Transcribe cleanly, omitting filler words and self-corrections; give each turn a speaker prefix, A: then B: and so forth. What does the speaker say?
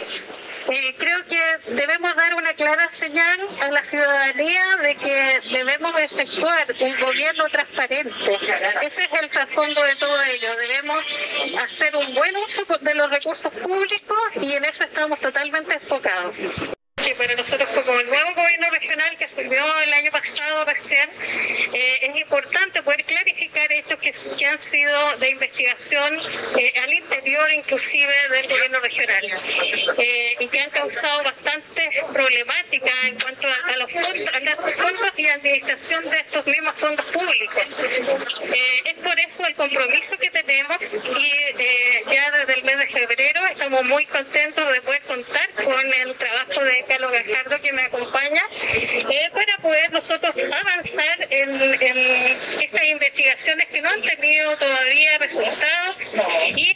A: Creo que debemos dar una clara señal a la ciudadanía de que debemos efectuar un gobierno transparente. Ese es el trasfondo de todo ello. Debemos hacer un buen uso de los recursos públicos y en eso estamos totalmente enfocados. Que para nosotros como el nuevo gobierno regional que asumió el año pasado recién, es importante poder clarificar hechos que han sido de investigación al interior inclusive del gobierno regional y que han causado bastantes problemáticas en cuanto a los fondos y administración de estos mismos fondos públicos. Es por eso el compromiso que tenemos y ya desde el mes de febrero estamos muy contentos de poder contar con el trabajo de Carlos Gajardo que me acompaña para poder nosotros avanzar en estas investigaciones que no han tenido todavía resultados y